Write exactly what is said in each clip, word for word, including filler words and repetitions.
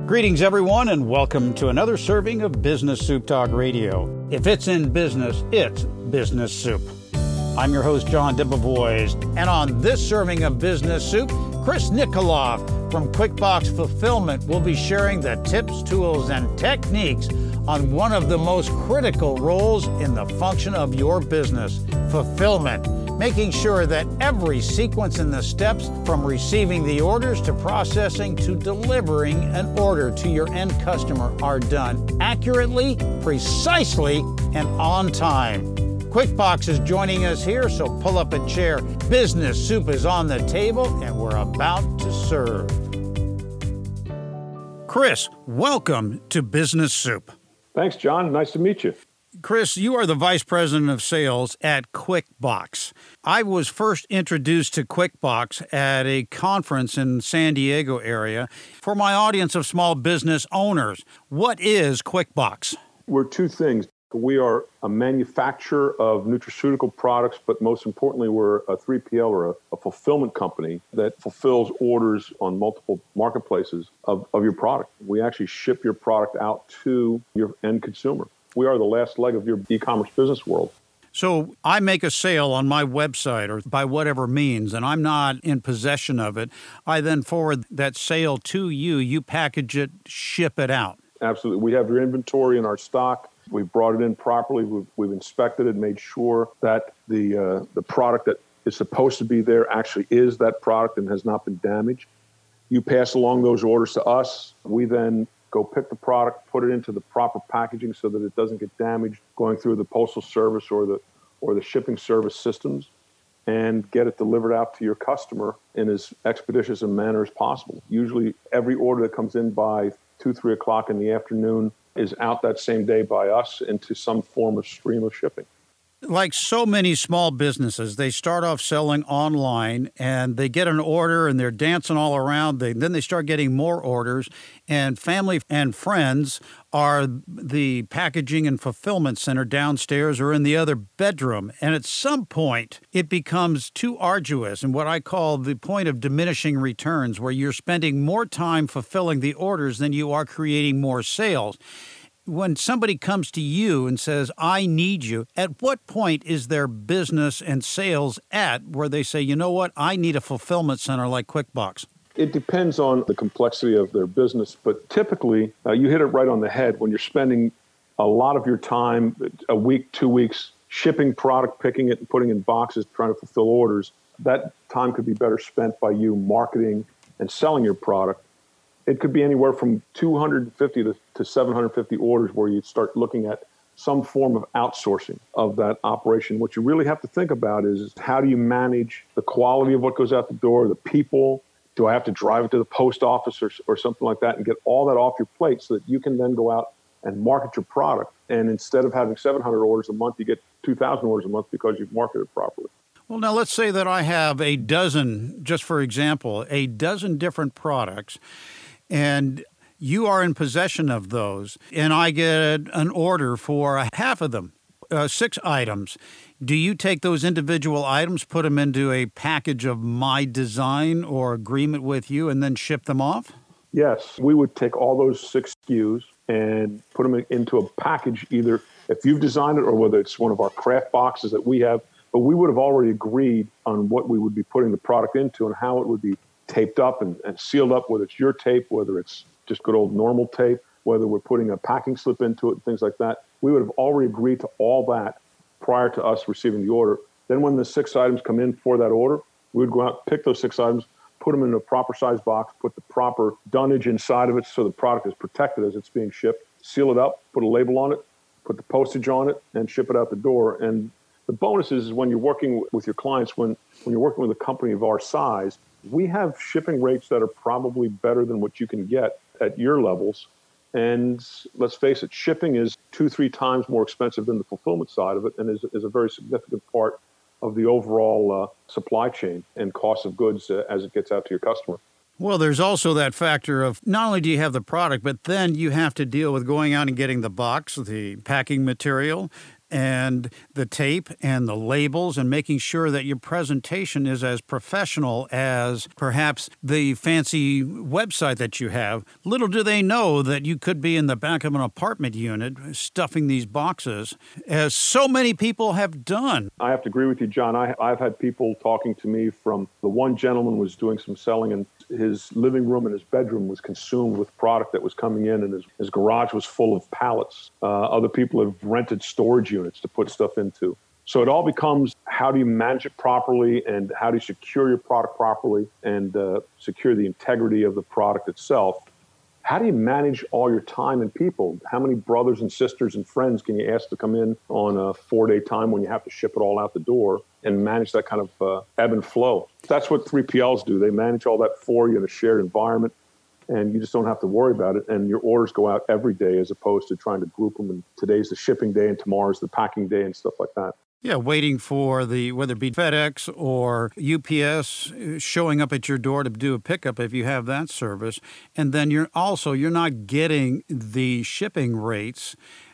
Greetings, everyone, and welcome to another serving of Business Soup Talk Radio. If it's in business, it's Business Soup. I'm your host, John Debevoise, and on this serving of Business Soup, Chris Nikoloff from QuickBox Fulfillment will be sharing the tips, tools, and techniques on one of the most critical roles in the function of your business, fulfillment. Making sure that every sequence in the steps from receiving the orders to processing to delivering an order to your end customer are done accurately, precisely, and on time. QuickBox is joining us here, so pull up a chair. Business Soup is on the table, and we're about to serve. Chris, welcome to Business Soup. Thanks, John. Nice to meet you. Chris, you are the Vice President of Sales at QuickBox. I was first introduced to QuickBox at a conference in San Diego area. For my audience of small business owners, what is QuickBox? We're two things. We are a manufacturer of nutraceutical products, but most importantly, we're a three P L or a, a fulfillment company that fulfills orders on multiple marketplaces of, of your product. We actually ship your product out to your end consumer. We are the last leg of your e-commerce business world. So I make a sale on my website or by whatever means, and I'm not in possession of it. I then forward that sale to you. You package it, ship it out. Absolutely. We have your inventory in our stock. We've brought it in properly. We've, we've inspected it, made sure that the uh, the product that is supposed to be there actually is that product and has not been damaged. You pass along those orders to us. We then go pick the product, put it into the proper packaging so that it doesn't get damaged going through the postal service or the or the shipping service systems, and get it delivered out to your customer in as expeditious a manner as possible. Usually every order that comes in by two, three o'clock in the afternoon is out that same day by us into some form of stream of shipping. Like so many small businesses, they start off selling online and they get an order and they're dancing all around. They, then they start getting more orders, and family and friends are the packaging and fulfillment center downstairs or in the other bedroom. And at some point, it becomes too arduous and what I call the point of diminishing returns, where you're spending more time fulfilling the orders than you are creating more sales. When somebody comes to you and says, I need you, at what point is their business and sales at where they say, you know what, I need a fulfillment center like QuickBox? It depends on the complexity of their business, but typically uh, you hit it right on the head when you're spending a lot of your time, a week, two weeks, shipping product, picking it and putting it in boxes, trying to fulfill orders. That time could be better spent by you marketing and selling your product. It could be anywhere from two hundred fifty to, to seven hundred fifty orders where you start looking at some form of outsourcing of that operation. What you really have to think about is how do you manage the quality of what goes out the door, the people? Do I have to drive it to the post office or, or something like that and get all that off your plate so that you can then go out and market your product? And instead of having seven hundred orders a month, you get two thousand orders a month because you've marketed properly. Well, now let's say that I have a dozen, just for example, a dozen different products, and you are in possession of those, and I get an order for half of them, uh, six items. Do you take those individual items, put them into a package of my design or agreement with you, and then ship them off? Yes, we would take all those six S K Us and put them into a package, either if you've designed it or whether it's one of our craft boxes that we have. But we would have already agreed on what we would be putting the product into and how it would be taped up and, and sealed up, whether it's your tape, whether it's just good old normal tape, whether we're putting a packing slip into it, and things like that. We would have already agreed to all that prior to us receiving the order. Then when the six items come in for that order, we would go out, pick those six items, put them in a proper size box, put the proper dunnage inside of it so the product is protected as it's being shipped, seal it up, put a label on it, put the postage on it, and ship it out the door. And the bonus is, is when you're working with your clients, when, when you're working with a company of our size, we have shipping rates that are probably better than what you can get at your levels. And let's face it, shipping is two, three times more expensive than the fulfillment side of it, and is, is a very significant part of the overall uh, supply chain and cost of goods uh, as it gets out to your customer. Well, there's also that factor of not only do you have the product, but then you have to deal with going out and getting the box, the packing material, and the tape and the labels and making sure that your presentation is as professional as perhaps the fancy website that you have. Little do they know that you could be in the back of an apartment unit stuffing these boxes, as so many people have done. I have to agree with you, John. I, I've had people talking to me from the one gentleman was doing some selling, and his living room and his bedroom was consumed with product that was coming in, and his, his garage was full of pallets. Uh, other people have rented storage units to put stuff into. So it all becomes, how do you manage it properly, and how do you secure your product properly, and uh, secure the integrity of the product itself? How do you manage all your time and people? How many brothers and sisters and friends can you ask to come in on a four-day time when you have to ship it all out the door and manage that kind of uh, ebb and flow? That's what three P Ls do. They manage all that for you in a shared environment, and you just don't have to worry about it. And your orders go out every day as opposed to trying to group them. And today's the shipping day and tomorrow's the packing day and stuff like that. Yeah, waiting for the, whether it be FedEx or U P S showing up at your door to do a pickup if you have that service. And then you're also, you're not getting the shipping rates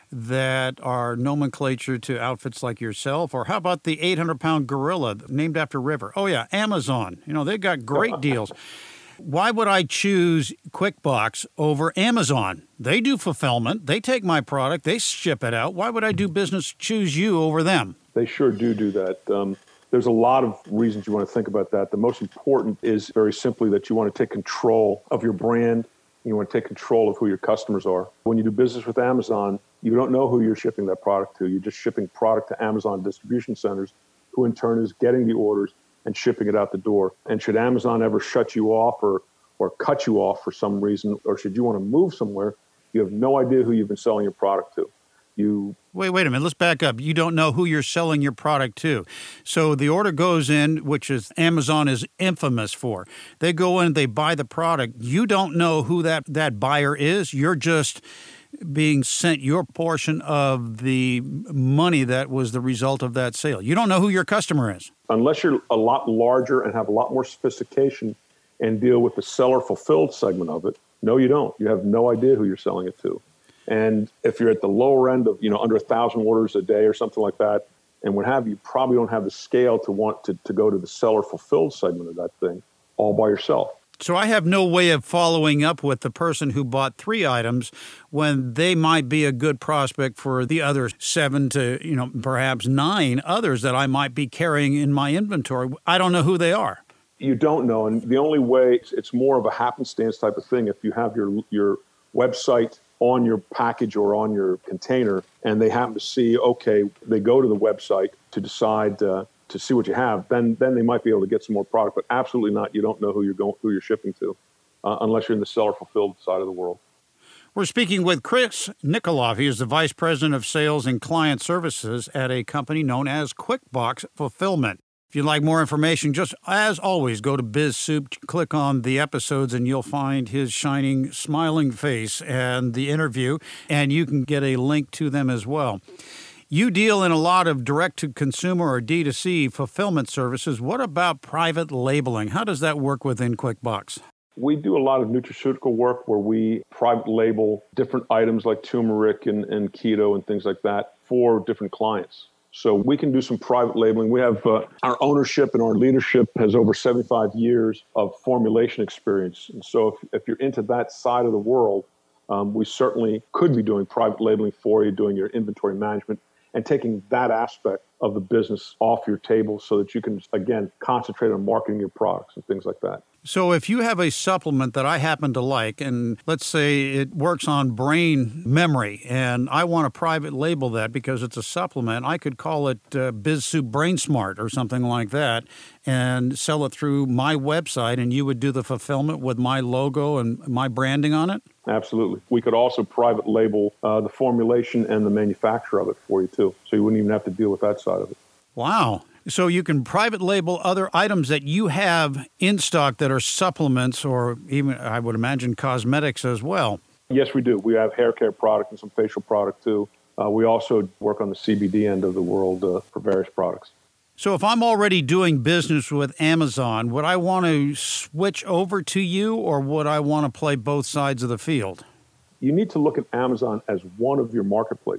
that are nomenclature to outfits like yourself. Or how about the eight hundred pound gorilla named after River? Oh, yeah, Amazon. You know, they've got great deals. Why would I choose QuickBox over Amazon? They do fulfillment. They take my product. They ship it out. Why would I do business, choose you over them? They sure do do that. Um, there's a lot of reasons you want to think about that. The most important is very simply that you want to take control of your brand. You want to take control of who your customers are. When you do business with Amazon, you don't know who you're shipping that product to. You're just shipping product to Amazon distribution centers, who in turn is getting the orders and shipping it out the door. And should Amazon ever shut you off or, or cut you off for some reason, or should you want to move somewhere, you have no idea who you've been selling your product to. You Wait, wait a minute. Let's back up. You don't know who you're selling your product to. So the order goes in, which is Amazon is infamous for. They go in, they buy the product. You don't know who that, that buyer is. You're just being sent your portion of the money that was the result of that sale. You don't know who your customer is. Unless you're a lot larger and have a lot more sophistication and deal with the seller fulfilled segment of it, no, you don't. You have no idea who you're selling it to. And if you're at the lower end of, you know, under a thousand orders a day or something like that, and what have you, you probably don't have the scale to want to, to go to the seller fulfilled segment of that thing all by yourself. So I have no way of following up with the person who bought three items when they might be a good prospect for the other seven to, you know, perhaps nine others that I might be carrying in my inventory. I don't know who they are. You don't know. And the only way, it's more of a happenstance type of thing. If you have your your website on your package or on your container, and they happen to see, okay, they go to the website to decide uh, to see what you have, then then they might be able to get some more product. But absolutely not. You don't know who you're going, who you're shipping to, uh, unless you're in the seller fulfilled side of the world. We're speaking with Chris Nikolov. He is the Vice President of Sales and Client Services at a company known as QuickBox Fulfillment. If you'd like more information, just as always, go to BizSoup, click on the episodes, and you'll find his shining, smiling face and the interview, and you can get a link to them as well. You deal in a lot of direct-to-consumer or D two C fulfillment services. What about private labeling? How does that work within QuickBox? We do a lot of nutraceutical work where we private label different items like turmeric and, and keto and things like that for different clients. So we can do some private labeling. We have uh, our ownership and our leadership has over seventy-five years of formulation experience. And so if, if you're into that side of the world, um, we certainly could be doing private labeling for you, doing your inventory management, and taking that aspect of the business off your table so that you can, again, concentrate on marketing your products and things like that. So if you have a supplement that I happen to like, and let's say it works on brain memory, and I want to private label that because it's a supplement, I could call it uh, BizSoup Brain Smart or something like that and sell it through my website, and you would do the fulfillment with my logo and my branding on it? Absolutely. We could also private label uh, the formulation and the manufacturer of it for you, too. So you wouldn't even have to deal with that side of it. Wow. So you can private label other items that you have in stock that are supplements or even, I would imagine, cosmetics as well. Yes, we do. We have hair care product and some facial product, too. Uh, we also work on the C B D end of the world uh, for various products. So if I'm already doing business with Amazon, would I want to switch over to you, or would I want to play both sides of the field? You need to look at Amazon as one of your marketplaces.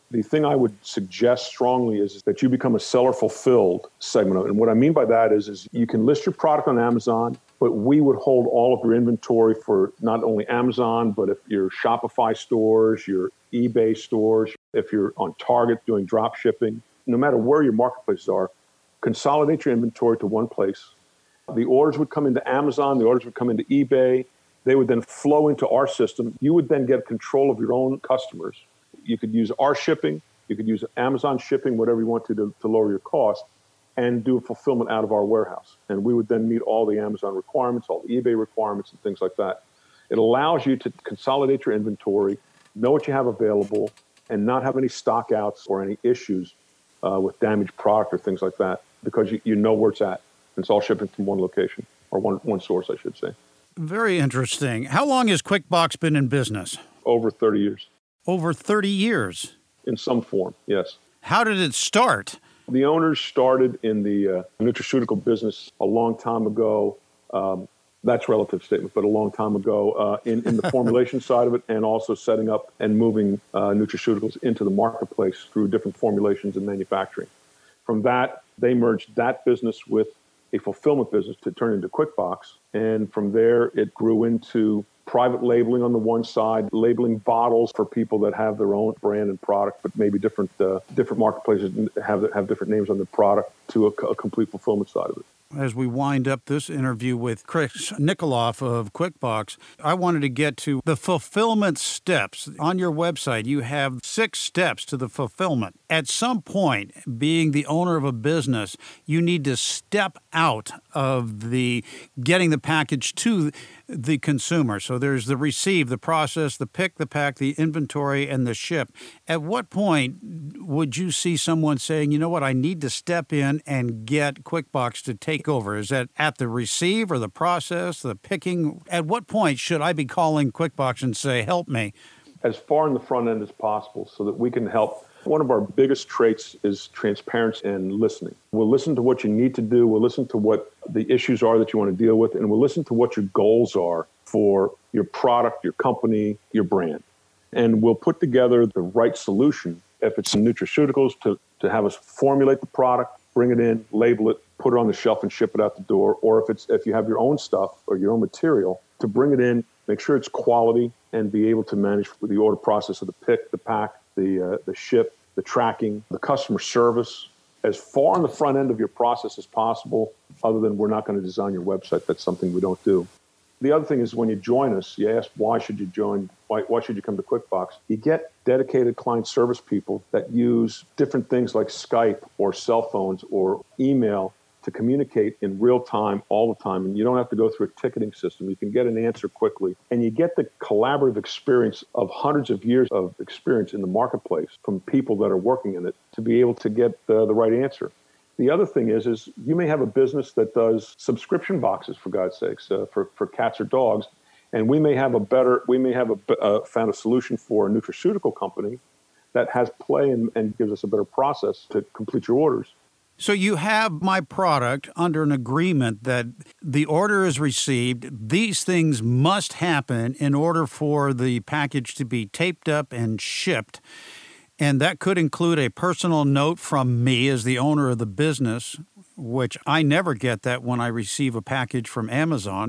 The thing I would suggest strongly is that you become a seller fulfilled segment of it. And what I mean by that is, is you can list your product on Amazon, but we would hold all of your inventory for not only Amazon, but if your Shopify stores, your eBay stores, if you're on Target doing drop shipping, no matter where your marketplaces are, consolidate your inventory to one place. The orders would come into Amazon, the orders would come into eBay. They would then flow into our system. You would then get control of your own customers. You could use our shipping, you could use Amazon shipping, whatever you want to, to to lower your cost, and do fulfillment out of our warehouse. And we would then meet all the Amazon requirements, all the eBay requirements, and things like that. It allows you to consolidate your inventory, know what you have available, and not have any stock outs or any issues uh, with damaged product or things like that, because you, you know where it's at. It's all shipping from one location, or one, one source, I should say. Very interesting. How long has QuickBox been in business? Over thirty years. Over thirty years? In some form, yes. How did it start? The owners started in the uh, nutraceutical business a long time ago. Um, that's a relative statement, but a long time ago uh, in, in the formulation side of it, and also setting up and moving uh, nutraceuticals into the marketplace through different formulations and manufacturing. From that, they merged that business with a fulfillment business to turn into QuickBox. And from there, it grew into private labeling on the one side, labeling bottles for people that have their own brand and product, but maybe different uh, different marketplaces have have different names on the product, to a, a complete fulfillment side of it. As we wind up this interview with Chris Nikoloff of QuickBox, I wanted to get to the fulfillment steps. On your website, you have six steps to the fulfillment. At some point, being the owner of a business, you need to step out of the getting the package to the consumer. So there's the receive, the process, the pick, the pack, the inventory, and the ship. At what point would you see someone saying, you know what, I need to step in and get QuickBox to take over? Is that at the receive or the process, the picking? At what point should I be calling QuickBox and say, help me? As far in the front end as possible so that we can help. One of our biggest traits is transparency and listening. We'll listen to what you need to do. We'll listen to what the issues are that you want to deal with, and we'll listen to what your goals are for your product, your company, your brand. And we'll put together the right solution. If it's in nutraceuticals, to, to have us formulate the product, bring it in, label it, put it on the shelf and ship it out the door. Or if it's if you have your own stuff or your own material, to bring it in, make sure it's quality, and be able to manage the order process of the pick, the pack, the uh, the ship, the tracking, the customer service, as far on the front end of your process as possible, other than we're not going to design your website. That's something we don't do. The other thing is, when you join us, you ask, why should you join? Why, why should you come to QuickBox? You get dedicated client service people that use different things like Skype or cell phones or email to communicate in real time, all the time. And you don't have to go through a ticketing system. You can get an answer quickly. And you get the collaborative experience of hundreds of years of experience in the marketplace from people that are working in it to be able to get uh, the right answer. The other thing is, is you may have a business that does subscription boxes, for God's sakes, uh, for, for cats or dogs. And we may have a better, we may have a, uh, found a solution for a nutraceutical company that has play and, and gives us a better process to complete your orders. So you have my product under an agreement that the order is received. These things must happen in order for the package to be taped up and shipped. And that could include a personal note from me as the owner of the business, which I never get that when I receive a package from Amazon.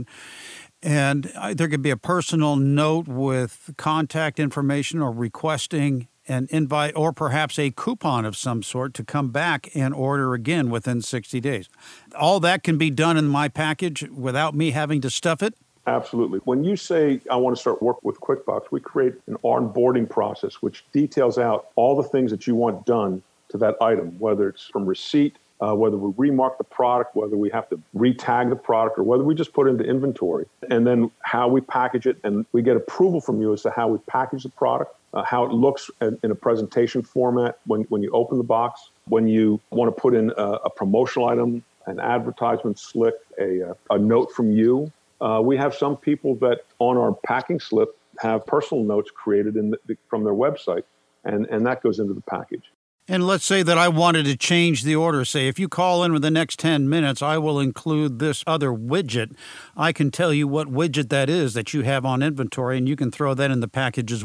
And there could be a personal note with contact information or requesting an invite or perhaps a coupon of some sort to come back and order again within sixty days. All that can be done in my package without me having to stuff it? Absolutely. When you say, I want to start work with QuickBox, we create an onboarding process which details out all the things that you want done to that item, whether it's from receipt, uh, whether we remark the product, whether we have to re-tag the product, or whether we just put it into inventory, and then how we package it. And we get approval from you as to how we package the product, uh, how it looks in, in a presentation format when, when you open the box, when you want to put in a, a promotional item, an advertisement slip, a, a note from you. Uh, we have some people that on our packing slip have personal notes created in the, from their website, and, and that goes into the package. And let's say that I wanted to change the order. Say, if you call in within the next ten minutes, I will include this other widget. I can tell you what widget that is that you have on inventory, and you can throw that in the package as well.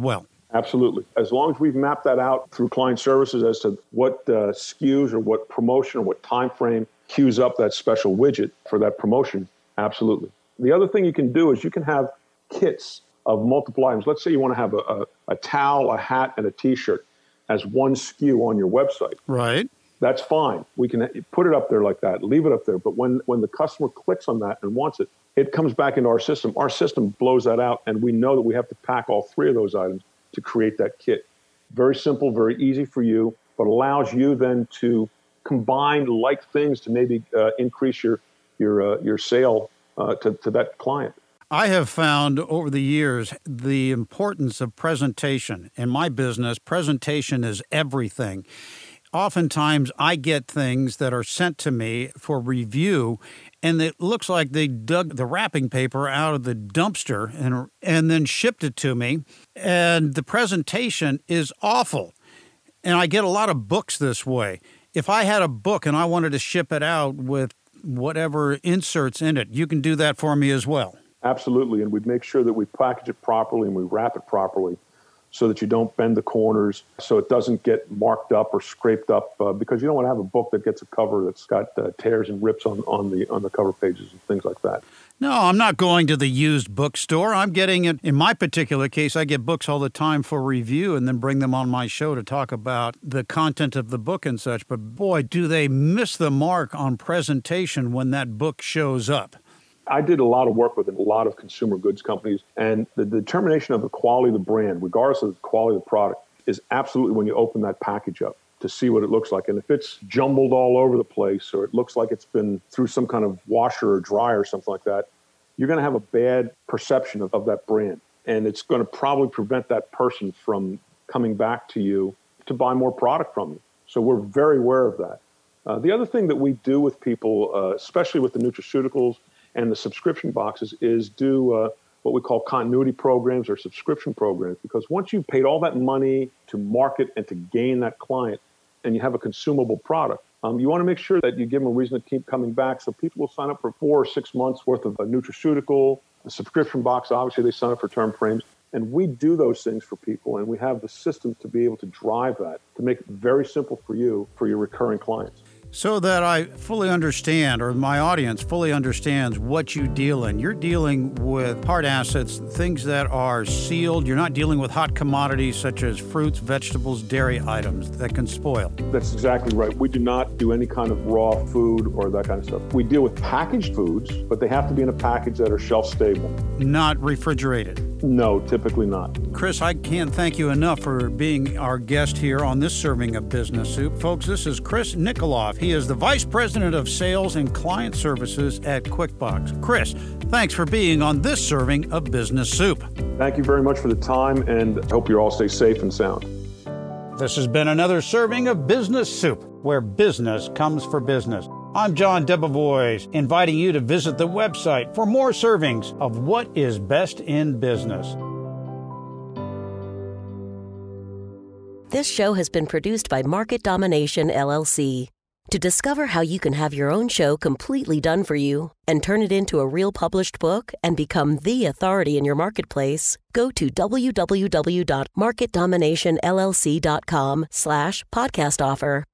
Absolutely. As long as we've mapped that out through client services as to what uh, S K Us or what promotion or what time frame queues up that special widget for that promotion, absolutely. The other thing you can do is you can have kits of multiple items. Let's say you want to have a, a, a towel, a hat, and a T-shirt as one S K U on your website. Right. That's fine. We can put it up there like that, leave it up there. But when, when the customer clicks on that and wants it, it comes back into our system. Our system blows that out, and we know that we have to pack all three of those items to create that kit. Very simple, very easy for you, but allows you then to combine like things to maybe uh, increase your your uh, your sale uh, to, to that client. I have found over the years the importance of presentation. In my business, presentation is everything. Oftentimes, I get things that are sent to me for review, and it looks like they dug the wrapping paper out of the dumpster and and then shipped it to me, and the presentation is awful. And I get a lot of books this way. If I had a book and I wanted to ship it out with whatever inserts in it, you can do that for me as well. Absolutely, and we make sure that we package it properly and we wrap it properly so that you don't bend the corners, so it doesn't get marked up or scraped up, uh, because you don't want to have a book that gets a cover that's got uh, tears and rips on, on the on the cover pages and things like that. No, I'm not going to the used bookstore. I'm getting it. In my particular case, I get books all the time for review and then bring them on my show to talk about the content of the book and such. But boy, do they miss the mark on presentation when that book shows up. I did a lot of work with a lot of consumer goods companies, and the determination of the quality of the brand, regardless of the quality of the product, is absolutely when you open that package up to see what it looks like. And if it's jumbled all over the place, or it looks like it's been through some kind of washer or dryer or something like that, you're going to have a bad perception of, of that brand. And it's going to probably prevent that person from coming back to you to buy more product from you. So we're very aware of that. Uh, the other thing that we do with people, uh, especially with the nutraceuticals and the subscription boxes, is do uh, what we call continuity programs or subscription programs. Because once you've paid all that money to market and to gain that client, and you have a consumable product, um, you want to make sure that you give them a reason to keep coming back. So people will sign up for four or six months worth of a nutraceutical, a subscription box. Obviously, they sign up for term frames. And we do those things for people, and we have the systems to be able to drive that, to make it very simple for you, for your recurring clients. So that I fully understand, or my audience fully understands what you deal in. You're dealing with hard assets, things that are sealed. You're not dealing with hot commodities such as fruits, vegetables, dairy items that can spoil. That's exactly right. We do not do any kind of raw food or that kind of stuff. We deal with packaged foods, but they have to be in a package that are shelf stable. Not refrigerated. No, typically not. Chris, I can't thank you enough for being our guest here on this serving of Business Soup. Folks, this is Chris Nikoloff. He is the Vice President of Sales and Client Services at QuickBox. Chris, thanks for being on this serving of Business Soup. Thank you very much for the time, and I hope you all stay safe and sound. This has been another serving of Business Soup, where business comes for business. I'm John Debevoise, inviting you to visit the website for more servings of what is best in business. This show has been produced by Market Domination, L L C. To discover how you can have your own show completely done for you and turn it into a real published book and become the authority in your marketplace, go to w w w dot market domination l l c dot com slash podcast offer.